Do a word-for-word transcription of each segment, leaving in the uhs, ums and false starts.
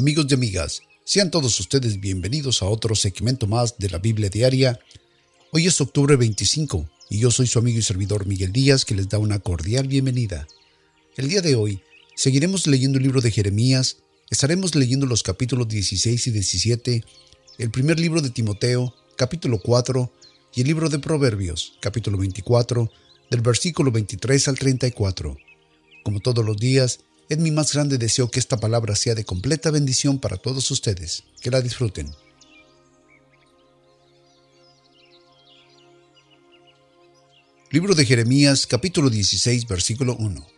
Amigos y amigas, sean todos ustedes bienvenidos a otro segmento más de la Biblia Diaria. Hoy es octubre veinticinco y yo soy su amigo y servidor Miguel Díaz, que les da una cordial bienvenida. El día de hoy seguiremos leyendo el libro de Jeremías, estaremos leyendo los capítulos dieciséis y diecisiete, el primer libro de Timoteo, capítulo cuatro, y el libro de Proverbios, capítulo veinticuatro, del versículo veintitrés al treinta y cuatro. Como todos los días, es mi más grande deseo que esta palabra sea de completa bendición para todos ustedes. Que la disfruten. Libro de Jeremías, capítulo dieciséis, versículo uno.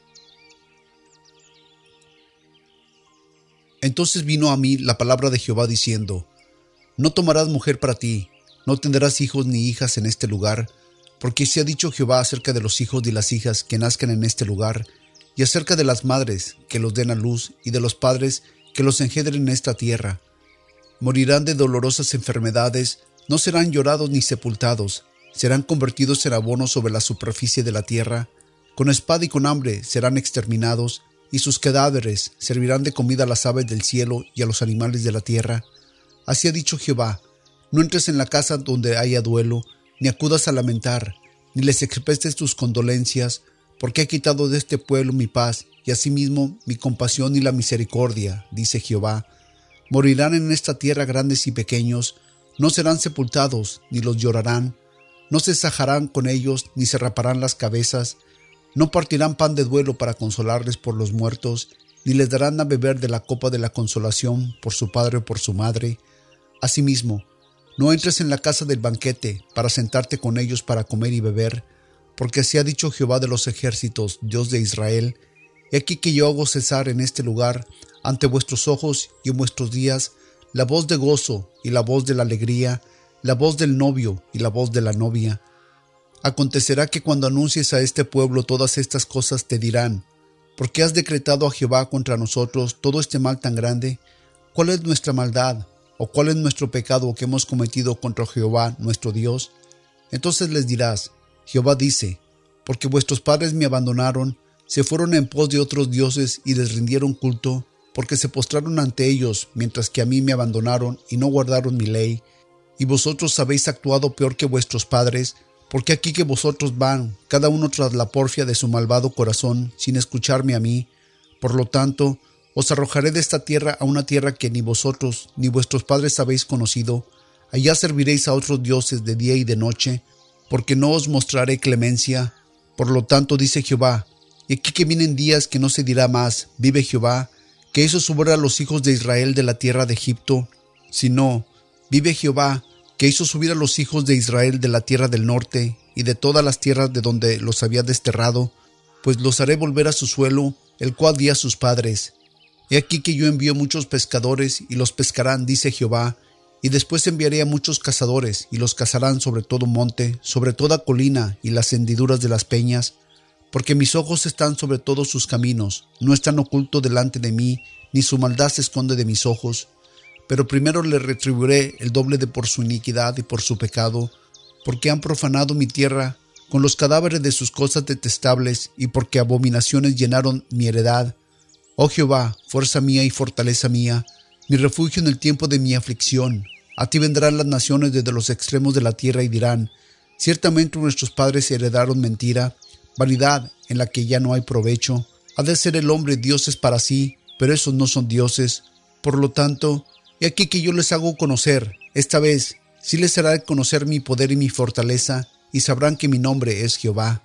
Entonces vino a mí la palabra de Jehová diciendo: No tomarás mujer para ti, no tendrás hijos ni hijas en este lugar, porque se ha dicho Jehová acerca de los hijos y las hijas que nazcan en este lugar, y acerca de las madres que los den a luz, y de los padres que los engendren en esta tierra. Morirán de dolorosas enfermedades, no serán llorados ni sepultados, serán convertidos en abono sobre la superficie de la tierra. Con espada y con hambre serán exterminados, y sus cadáveres servirán de comida a las aves del cielo y a los animales de la tierra. Así ha dicho Jehová: No entres en la casa donde haya duelo, ni acudas a lamentar, ni les expreses tus condolencias, porque he quitado de este pueblo mi paz, y asimismo mi compasión y la misericordia, dice Jehová. Morirán en esta tierra grandes y pequeños, no serán sepultados, ni los llorarán, no se sajarán con ellos, ni se raparán las cabezas, no partirán pan de duelo para consolarles por los muertos, ni les darán a beber de la copa de la consolación por su padre o por su madre. Asimismo, no entres en la casa del banquete para sentarte con ellos para comer y beber, porque así ha dicho Jehová de los ejércitos, Dios de Israel: He aquí que yo hago cesar en este lugar, ante vuestros ojos y en vuestros días, la voz de gozo y la voz de la alegría, la voz del novio y la voz de la novia. Acontecerá que cuando anuncies a este pueblo todas estas cosas te dirán: ¿Por qué has decretado a Jehová contra nosotros todo este mal tan grande? ¿Cuál es nuestra maldad, o cuál es nuestro pecado que hemos cometido contra Jehová nuestro Dios? Entonces les dirás: Jehová dice: Porque vuestros padres me abandonaron, se fueron en pos de otros dioses y les rindieron culto, porque se postraron ante ellos, mientras que a mí me abandonaron y no guardaron mi ley. Y vosotros habéis actuado peor que vuestros padres, porque aquí que vosotros van, cada uno tras la porfia de su malvado corazón, sin escucharme a mí. Por lo tanto, os arrojaré de esta tierra a una tierra que ni vosotros ni vuestros padres habéis conocido. Allá serviréis a otros dioses de día y de noche, porque no os mostraré clemencia. Por lo tanto, dice Jehová: Y aquí que vienen días que no se dirá más, vive Jehová, que hizo subir a los hijos de Israel de la tierra de Egipto, sino, vive Jehová, que hizo subir a los hijos de Israel de la tierra del norte, y de todas las tierras de donde los había desterrado, pues los haré volver a su suelo, el cual di a sus padres. He aquí que yo envío muchos pescadores, y los pescarán, dice Jehová, y después enviaré a muchos cazadores, y los cazarán sobre todo monte, sobre toda colina, y las hendiduras de las peñas, porque mis ojos están sobre todos sus caminos, no están ocultos delante de mí, ni su maldad se esconde de mis ojos. Pero primero les retribuiré el doble de por su iniquidad y por su pecado, porque han profanado mi tierra con los cadáveres de sus cosas detestables, y porque abominaciones llenaron mi heredad. Oh Jehová, fuerza mía y fortaleza mía, mi refugio en el tiempo de mi aflicción. A ti vendrán las naciones desde los extremos de la tierra y dirán: Ciertamente nuestros padres heredaron mentira, vanidad en la que ya no hay provecho. Ha de ser el hombre dioses para sí, pero esos no son dioses. Por lo tanto, he aquí que yo les hago conocer, esta vez sí les haré conocer mi poder y mi fortaleza, y sabrán que mi nombre es Jehová.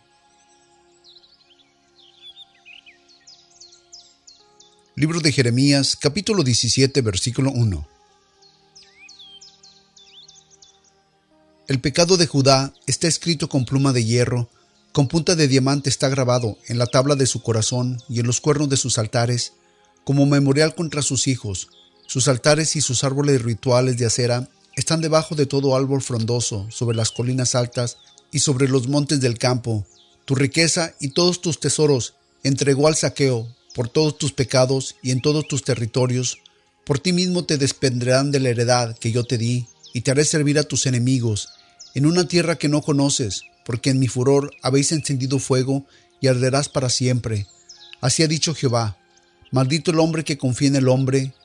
Libro de Jeremías, capítulo diecisiete, versículo uno. El pecado de Judá está escrito con pluma de hierro, con punta de diamante está grabado en la tabla de su corazón y en los cuernos de sus altares, como memorial contra sus hijos. Sus altares y sus árboles rituales de acera están debajo de todo árbol frondoso, sobre las colinas altas y sobre los montes del campo. Tu riqueza y todos tus tesoros entregó al saqueo, por todos tus pecados y en todos tus territorios. Por ti mismo te desprenderán de la heredad que yo te di, y te haré servir a tus enemigos, en una tierra que no conoces, porque en mi furor habéis encendido fuego, y arderás para siempre. Así ha dicho Jehová: Maldito el hombre que confía en el hombre,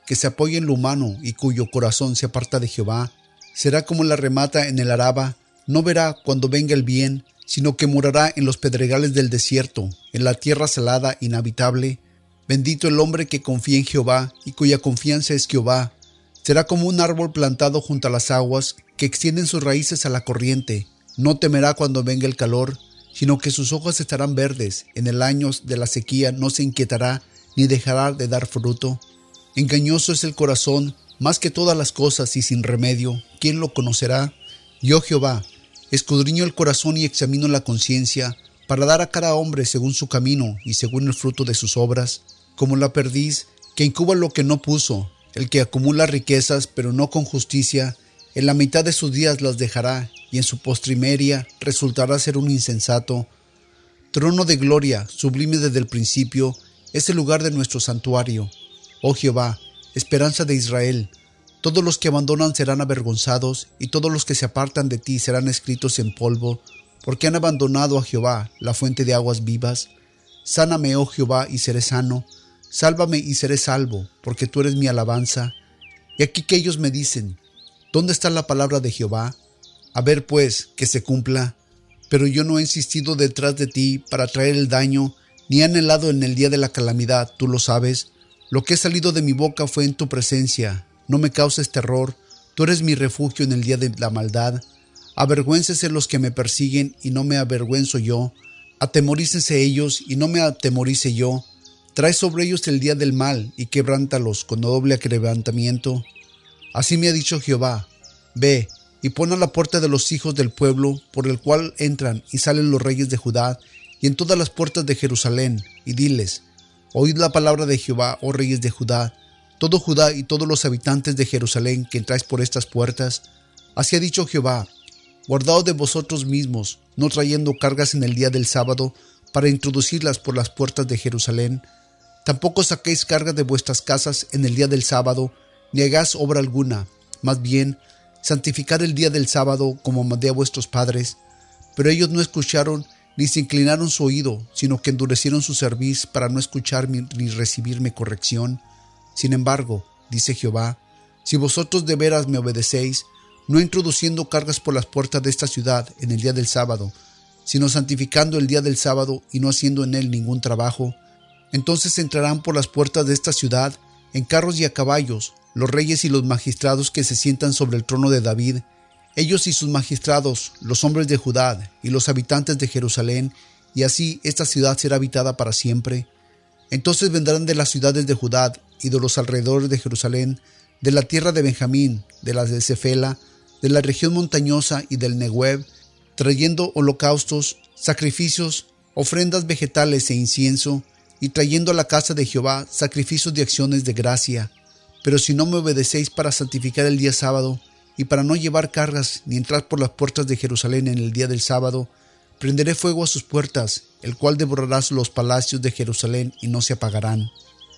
que se apoya en lo humano y cuyo corazón se aparta de Jehová, será como la remata en el Araba, no verá cuando venga el bien, sino que morará en los pedregales del desierto, en la tierra salada, inhabitable. Bendito el hombre que confía en Jehová y cuya confianza es Jehová. Será como un árbol plantado junto a las aguas, que extienden sus raíces a la corriente. No temerá cuando venga el calor, sino que sus hojas estarán verdes. En el año de la sequía no se inquietará, ni dejará de dar fruto. Engañoso es el corazón, más que todas las cosas, y sin remedio. ¿Quién lo conocerá? Yo, Jehová, escudriño el corazón y examino la conciencia, para dar a cada hombre según su camino y según el fruto de sus obras. Como la perdiz, que incuba lo que no puso, el que acumula riquezas, pero no con justicia, en la mitad de sus días las dejará, y en su postrimería resultará ser un insensato. Trono de gloria, sublime desde el principio, es el lugar de nuestro santuario. Oh Jehová, esperanza de Israel, todos los que abandonan serán avergonzados, y todos los que se apartan de ti serán escritos en polvo, porque han abandonado a Jehová, la fuente de aguas vivas. Sáname, oh Jehová, y seré sano. Sálvame y seré salvo, porque tú eres mi alabanza. Y aquí que ellos me dicen, ¿dónde está la palabra de Jehová? A ver, pues, que se cumpla. Pero yo no he insistido detrás de ti para traer el daño, ni he anhelado en el día de la calamidad, tú lo sabes. Lo que ha salido de mi boca fue en tu presencia. No me causes terror, tú eres mi refugio en el día de la maldad. Avergüéncese los que me persiguen, y no me avergüenzo yo. Atemorícense ellos, y no me atemorice yo. Trae sobre ellos el día del mal, y quebrántalos con doble quebrantamiento. Así me ha dicho Jehová: ve, y pon a la puerta de los hijos del pueblo, por el cual entran y salen los reyes de Judá, y en todas las puertas de Jerusalén, y diles: oíd la palabra de Jehová, oh reyes de Judá, todo Judá y todos los habitantes de Jerusalén que entráis por estas puertas. Así ha dicho Jehová: guardaos de vosotros mismos, no trayendo cargas en el día del sábado, para introducirlas por las puertas de Jerusalén. Tampoco saquéis cargas de vuestras casas en el día del sábado, ni hagáis obra alguna. Más bien, santificad el día del sábado, como mandé a vuestros padres. Pero ellos no escucharon, ni se inclinaron su oído, sino que endurecieron su cerviz para no escucharme ni recibirme corrección. Sin embargo, dice Jehová, si vosotros de veras me obedecéis, no introduciendo cargas por las puertas de esta ciudad en el día del sábado, sino santificando el día del sábado y no haciendo en él ningún trabajo, entonces entrarán por las puertas de esta ciudad en carros y a caballos, los reyes y los magistrados que se sientan sobre el trono de David, ellos y sus magistrados, los hombres de Judá y los habitantes de Jerusalén, y así esta ciudad será habitada para siempre. Entonces vendrán de las ciudades de Judá y de los alrededores de Jerusalén, de la tierra de Benjamín, de la de Cefela, de la región montañosa y del Negueb, trayendo holocaustos, sacrificios, ofrendas vegetales e incienso, y trayendo a la casa de Jehová sacrificios de acciones de gracia. Pero si no me obedecéis para santificar el día sábado, y para no llevar cargas ni entrar por las puertas de Jerusalén en el día del sábado, prenderé fuego a sus puertas, el cual devorará los palacios de Jerusalén y no se apagarán.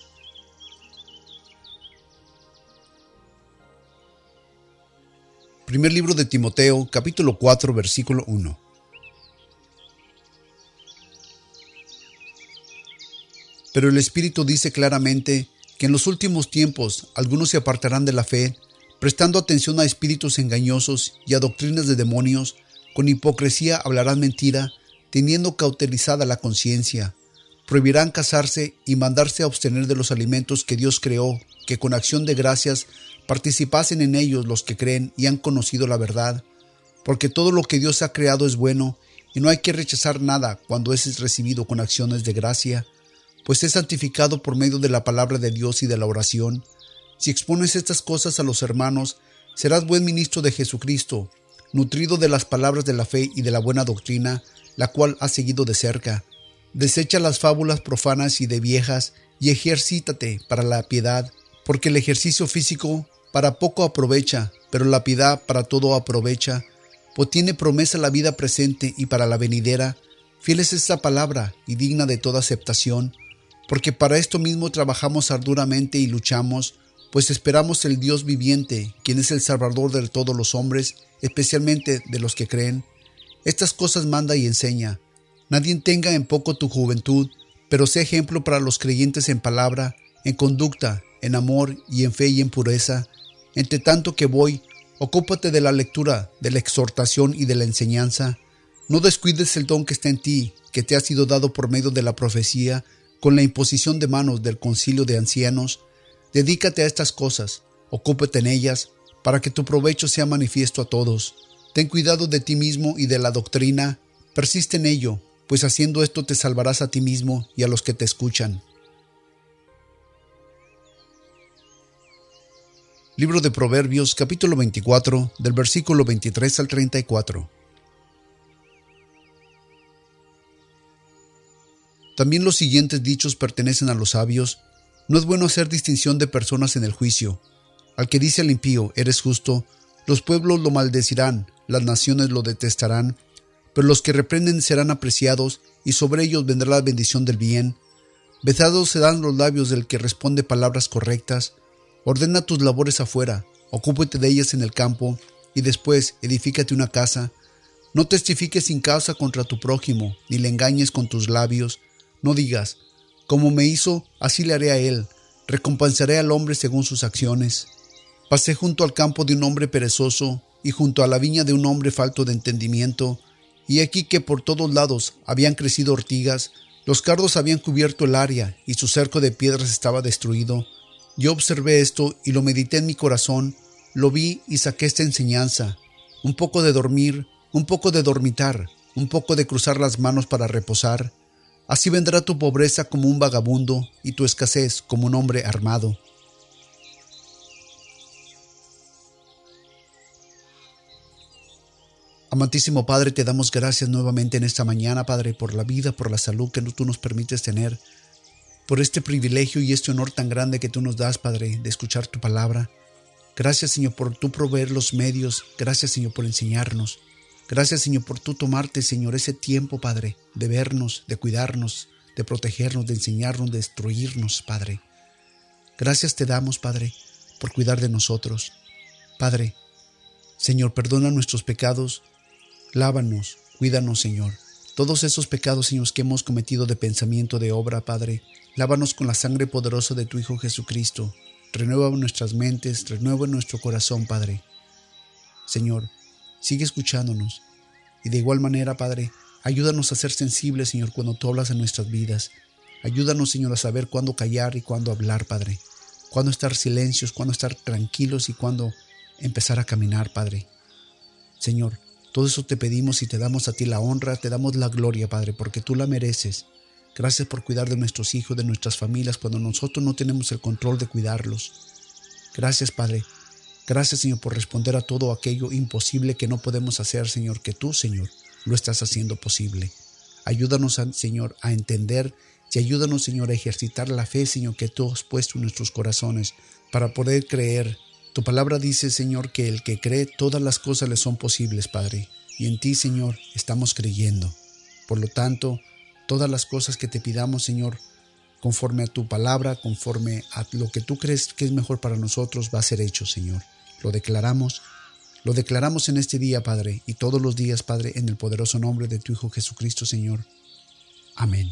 Primer libro de Timoteo, capítulo cuatro, versículo uno. Pero el Espíritu dice claramente que en los últimos tiempos algunos se apartarán de la fe, prestando atención a espíritus engañosos y a doctrinas de demonios, con hipocresía hablarán mentira, teniendo cauterizada la conciencia. Prohibirán casarse y mandarse a abstener de los alimentos que Dios creó, que con acción de gracias participasen en ellos los que creen y han conocido la verdad. Porque todo lo que Dios ha creado es bueno, y no hay que rechazar nada cuando es recibido con acciones de gracia, pues es santificado por medio de la palabra de Dios y de la oración. Si expones estas cosas a los hermanos, serás buen ministro de Jesucristo, nutrido de las palabras de la fe y de la buena doctrina, la cual has seguido de cerca. Desecha las fábulas profanas y de viejas, y ejercítate para la piedad, porque el ejercicio físico para poco aprovecha, pero la piedad para todo aprovecha, pues tiene promesa la vida presente y para la venidera. Fiel es esta palabra y digna de toda aceptación, porque para esto mismo trabajamos arduamente y luchamos, pues esperamos el Dios viviente, quien es el Salvador de todos los hombres, especialmente de los que creen. Estas cosas manda y enseña. Nadie tenga en poco tu juventud, pero sé ejemplo para los creyentes en palabra, en conducta, en amor y en fe y en pureza. Entre tanto que voy, ocúpate de la lectura, de la exhortación y de la enseñanza. No descuides el don que está en ti, que te ha sido dado por medio de la profecía, con la imposición de manos del concilio de ancianos. Dedícate a estas cosas, ocúpate en ellas, para que tu provecho sea manifiesto a todos. Ten cuidado de ti mismo y de la doctrina, persiste en ello, pues haciendo esto te salvarás a ti mismo y a los que te escuchan. Libro de Proverbios, capítulo veinticuatro, del versículo veintitrés al treinta y cuatro. También los siguientes dichos pertenecen a los sabios. No es bueno hacer distinción de personas en el juicio. Al que dice al impío, eres justo, los pueblos lo maldecirán, las naciones lo detestarán, pero los que reprenden serán apreciados, y sobre ellos vendrá la bendición del bien. Besados serán los labios del que responde palabras correctas. Ordena tus labores afuera, ocúpate de ellas en el campo, y después edifícate una casa. No testifiques sin causa contra tu prójimo, ni le engañes con tus labios. No digas, como me hizo, así le haré a él, recompensaré al hombre según sus acciones. Pasé junto al campo de un hombre perezoso, y junto a la viña de un hombre falto de entendimiento, y aquí que por todos lados habían crecido ortigas, los cardos habían cubierto el área, y su cerco de piedras estaba destruido. Yo observé esto y lo medité en mi corazón, lo vi y saqué esta enseñanza. Un poco de dormir, un poco de dormitar, un poco de cruzar las manos para reposar. Así vendrá tu pobreza como un vagabundo y tu escasez como un hombre armado. Amantísimo Padre, te damos gracias nuevamente en esta mañana, Padre, por la vida, por la salud que tú nos permites tener, por este privilegio y este honor tan grande que tú nos das, Padre, de escuchar tu palabra. Gracias, Señor, por tú proveer los medios. Gracias, Señor, por enseñarnos. Gracias, Señor, por tú tomarte, Señor, ese tiempo, Padre, de vernos, de cuidarnos, de protegernos, de enseñarnos, de instruirnos, Padre. Gracias te damos, Padre, por cuidar de nosotros. Padre, Señor, perdona nuestros pecados. Lávanos, cuídanos, Señor. Todos esos pecados, Señor, que hemos cometido de pensamiento, de obra, Padre, lávanos con la sangre poderosa de tu Hijo Jesucristo. Renueva nuestras mentes, renueva nuestro corazón, Padre. Señor, sigue escuchándonos. Y de igual manera, Padre, ayúdanos a ser sensibles, Señor, cuando tú hablas en nuestras vidas. Ayúdanos, Señor, a saber cuándo callar y cuándo hablar, Padre. Cuándo estar silencios, cuándo estar tranquilos y cuándo empezar a caminar, Padre. Señor, todo eso te pedimos y te damos a ti la honra, te damos la gloria, Padre, porque tú la mereces. Gracias por cuidar de nuestros hijos, de nuestras familias, cuando nosotros no tenemos el control de cuidarlos. Gracias, Padre. Gracias, Señor, por responder a todo aquello imposible que no podemos hacer, Señor, que tú, Señor, lo estás haciendo posible. Ayúdanos, Señor, a entender y ayúdanos, Señor, a ejercitar la fe, Señor, que tú has puesto en nuestros corazones para poder creer. Tu palabra dice, Señor, que el que cree todas las cosas le son posibles, Padre. Y en ti, Señor, estamos creyendo. Por lo tanto, todas las cosas que te pidamos, Señor, conforme a tu palabra, conforme a lo que tú crees que es mejor para nosotros, va a ser hecho, Señor. Lo declaramos, lo declaramos en este día, Padre, y todos los días, Padre, en el poderoso nombre de tu Hijo Jesucristo, Señor. Amén.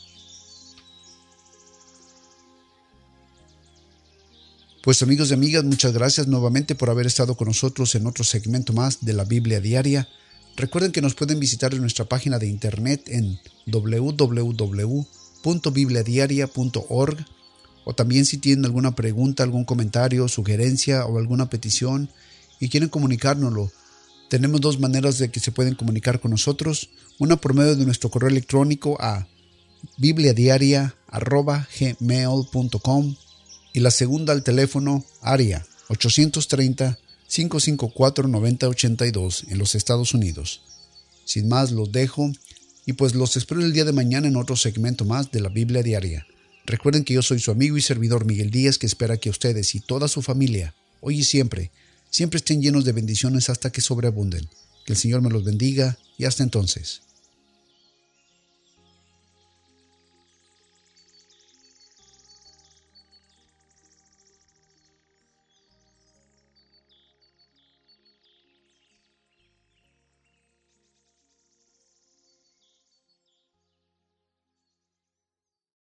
Pues amigos y amigas, muchas gracias nuevamente por haber estado con nosotros en otro segmento más de la Biblia Diaria. Recuerden que nos pueden visitar en nuestra página de internet en doble u doble u doble u punto biblia diaria punto org, o también si tienen alguna pregunta, algún comentario, sugerencia o alguna petición y quieren comunicárnoslo. Tenemos dos maneras de que se pueden comunicar con nosotros, una por medio de nuestro correo electrónico a bibliadiaria arroba gmail punto com y la segunda al teléfono área ochocientos treinta, cinco cinco cuatro, noventa ochenta y dos en los Estados Unidos. Sin más, los dejo y pues los espero el día de mañana en otro segmento más de la Biblia Diaria. Recuerden que yo soy su amigo y servidor Miguel Díaz, que espera que ustedes y toda su familia, hoy y siempre, siempre estén llenos de bendiciones hasta que sobreabunden. Que el Señor me los bendiga y hasta entonces.